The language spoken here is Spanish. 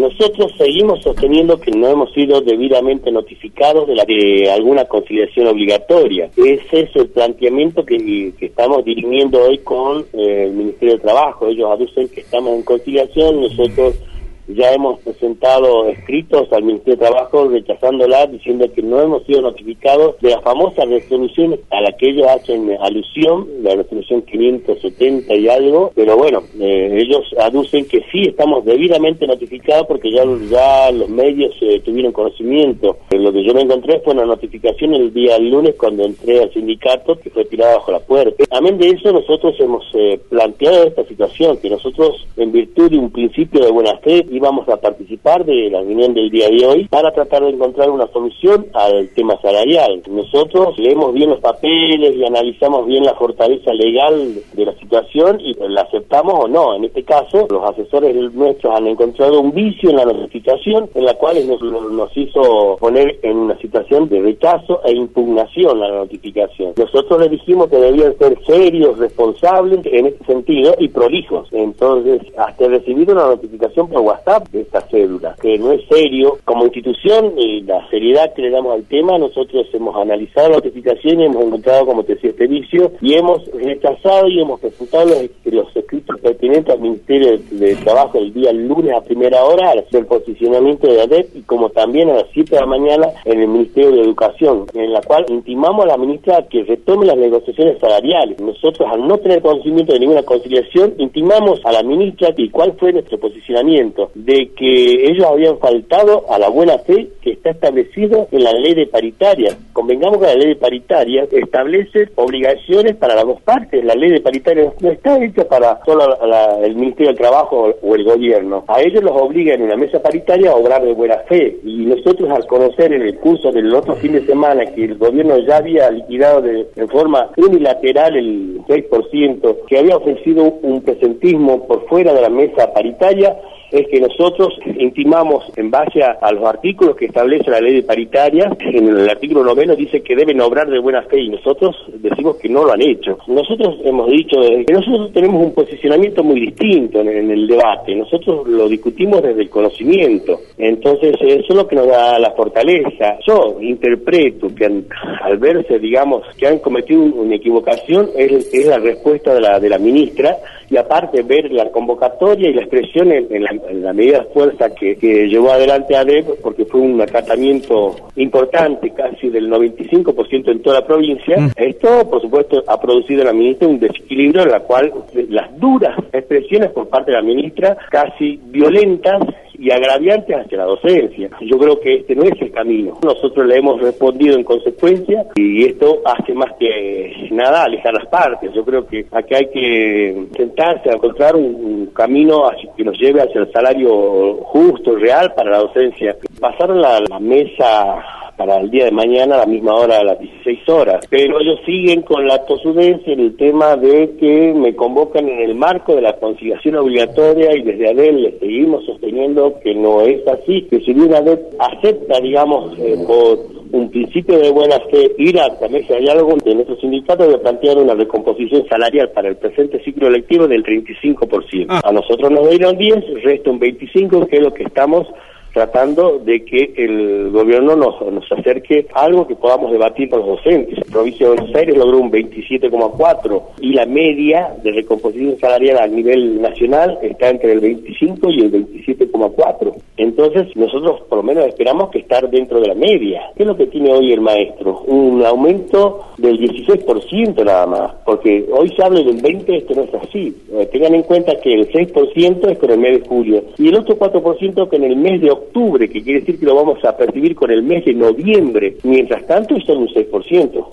Nosotros seguimos sosteniendo que no hemos sido debidamente notificados de alguna conciliación obligatoria. Ese es el planteamiento que estamos dirimiendo hoy con el Ministerio de Trabajo. Ellos aducen que estamos en conciliación, nosotros ya hemos presentado escritos al Ministerio de Trabajo rechazándola, diciendo que no hemos sido notificados de la famosa resolución a la que ellos hacen alusión, la resolución 570 y algo, pero bueno, ellos aducen que sí estamos debidamente notificados porque ya los medios tuvieron conocimiento. Lo que yo me encontré fue una notificación el día lunes cuando entré al sindicato, que fue tirada bajo la puerta. Amén de eso, nosotros hemos planteado esta situación, que nosotros, en virtud de un principio de buena fe, íbamos a participar de la reunión del día de hoy para tratar de encontrar una solución al tema salarial. Nosotros leemos bien los papeles y analizamos bien la fortaleza legal de la situación y la aceptamos o no. En este caso, los asesores nuestros han encontrado un vicio en la notificación, en la cual nos hizo poner en una situación de rechazo e impugnación a la notificación. Nosotros les dijimos que debían ser serios, responsables en este sentido y prolijos. Entonces, hasta recibir una notificación por WhatsApp de esta cédula, que no es serio. Como institución, y la seriedad que le damos al tema, nosotros hemos analizado la notificación y hemos encontrado, como te decía, este vicio, y hemos rechazado y hemos presentado los escritos pertinentes al Ministerio de Trabajo el día lunes a primera hora, al hacer el posicionamiento de ADEP, y como también a las 7 de la mañana en el Ministerio de Educación, en la cual intimamos a la ministra que retome las negociaciones salariales. Nosotros, al no tener conocimiento de ninguna conciliación, intimamos a la ministra y cuál fue nuestro posicionamiento, de que ellos habían faltado a la buena fe que está establecido en la ley de paritaria. Convengamos que la ley de paritaria establece obligaciones para las dos partes. La ley de paritaria no está hecha para solo el Ministerio del Trabajo o el gobierno. A ellos los obliga en una mesa paritaria a obrar de buena fe. Y nosotros, al conocer en el curso del otro fin de semana que el gobierno ya había liquidado en forma unilateral el 6%, que había ofrecido un presentismo por fuera de la mesa paritaria, es que nosotros intimamos, en base a los artículos que establece la ley de paritaria, en el artículo 9 dice que deben obrar de buena fe, y nosotros decimos que no lo han hecho. Nosotros hemos dicho que nosotros tenemos un posicionamiento muy distinto en el debate. Nosotros lo discutimos desde el conocimiento. Entonces, eso es lo que nos da la fortaleza. Yo interpreto que al verse, digamos, que han cometido una equivocación, es la respuesta de la ministra, y aparte ver la convocatoria y la expresión en la medida de fuerza que llevó adelante ADEP, porque fue un acatamiento importante, casi del 95% en toda la provincia. Esto, por supuesto, ha producido en la ministra un desequilibrio en la cual las duras expresiones por parte de la ministra, casi violentas y agraviantes hacia la docencia. Yo creo que este no es el camino. Nosotros le hemos respondido en consecuencia, y esto hace más que nada alejar las partes. Yo creo que aquí hay que sentarse a encontrar un camino que nos lleve hacia el salario justo, real para la docencia. Pasaron la mesa para el día de mañana a la misma hora, a las 16 horas. Pero ellos siguen con la tosudencia en el tema de que me convocan en el marco de la conciliación obligatoria, y desde ADEP les seguimos sosteniendo que no es así, que si bien ADEP acepta, digamos, por un principio de buena fe, ir a la mesa de diálogo de nuestro sindicato de plantear una recomposición salarial para el presente ciclo lectivo del 35%. A nosotros nos dieron 10, resta un 25%, que es lo que estamos tratando de que el gobierno nos acerque a algo que podamos debatir con los docentes. La provincia de Buenos Aires logró un 27,4% y la media de recomposición salarial a nivel nacional está entre el 25 y el 27,4%. Entonces, nosotros por lo menos esperamos que estar dentro de la media. ¿Qué es lo que tiene hoy el maestro? Un aumento del 16% nada más, porque hoy se habla del 20%, esto no es así. Tengan en cuenta que el 6% es con el mes de julio y el otro 4% con el mes de octubre, que quiere decir que lo vamos a percibir con el mes de noviembre. Mientras tanto, son un 6%.